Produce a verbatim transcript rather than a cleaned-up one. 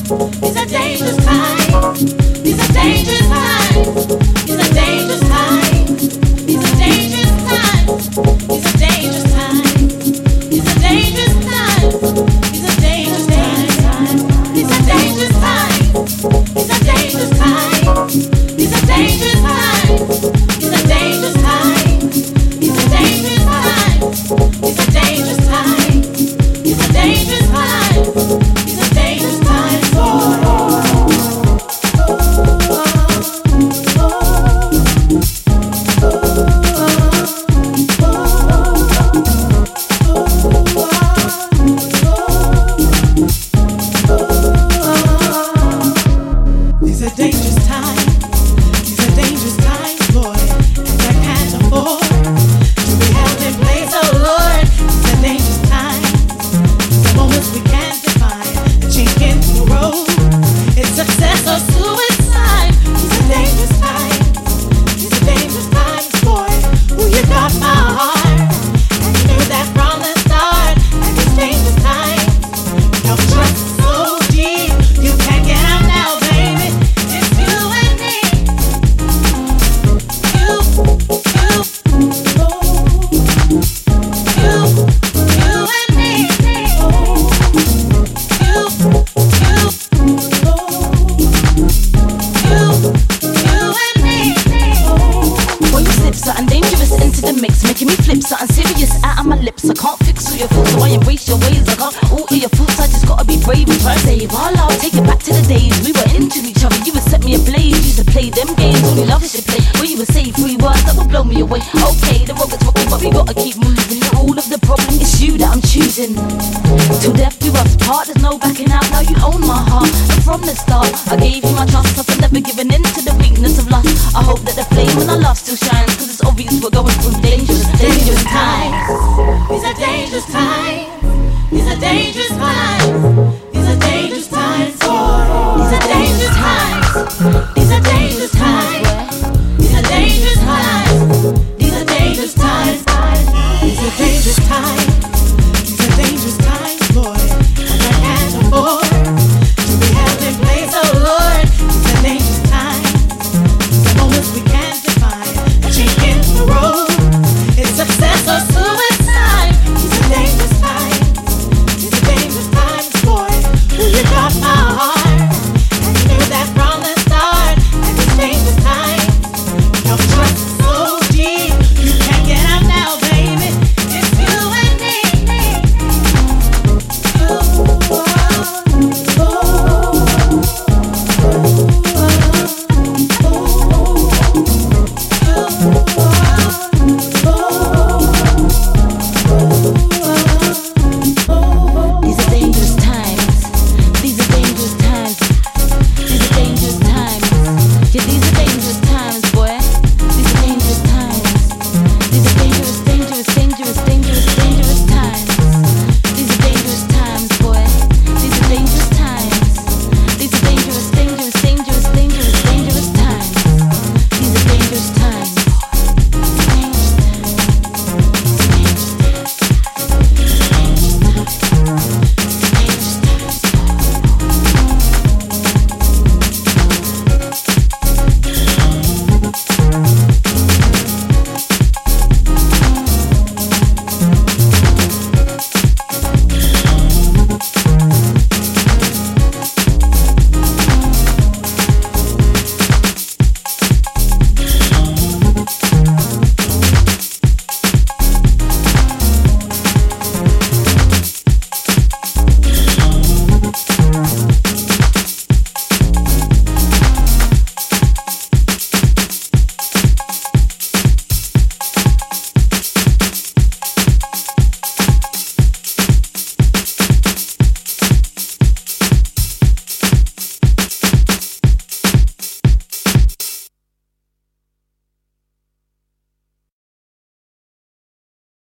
These are dangerous times. These are dangerous times. These are dangerous times. These are dangerous times. These are dangerous times. These are dangerous times. These are dangerous times. These are dangerous times. These are dangerous times. These are dangerous times. These are dangerous times. These are dangerous times. These are dangerous times. These are dangerous times. These are dangerous times. These are dangerous times. These are dangerous times, Lord, and I can't afford to be held in place, oh Lord. These are dangerous times. These are moments we can't define. A chink in the road, it's success or suicide. These are dangerous times. These are dangerous times, boy. Ooh, you got my heart, and you knew that from the start. And these dangerous times, your trust is so deep, you can't get out now, baby. It's you and me. You, you, you, you and me. You, you, you, you and me. Boy, you slip something dangerous into the mix, making me flip something serious out of my lips. I can't fix all your faults, so I embrace your ways. I can't alter your faults, I just gotta be brave and try to save our love. Take it back to the days we were into each other. You would set me ablaze, used to play them games only lovers should play. Where you would say three words that would blow me away. Okay, the road gets rocky, but we gotta keep moving. All of the problem is you that I'm choosing. Till death do us part, there's no backing out. Now you own my heart, and from the start I gave you my trust. I've never given in to the weakness of lust. I hope that the flame in our love still shines, cause it's obvious we're going through dangerous, dangerous times. These are dangerous times. These are dangerous times. These are dangerous times. These are dangerous times. These are dangerous times. These are dangerous times. These are dangerous times. These are dangerous times.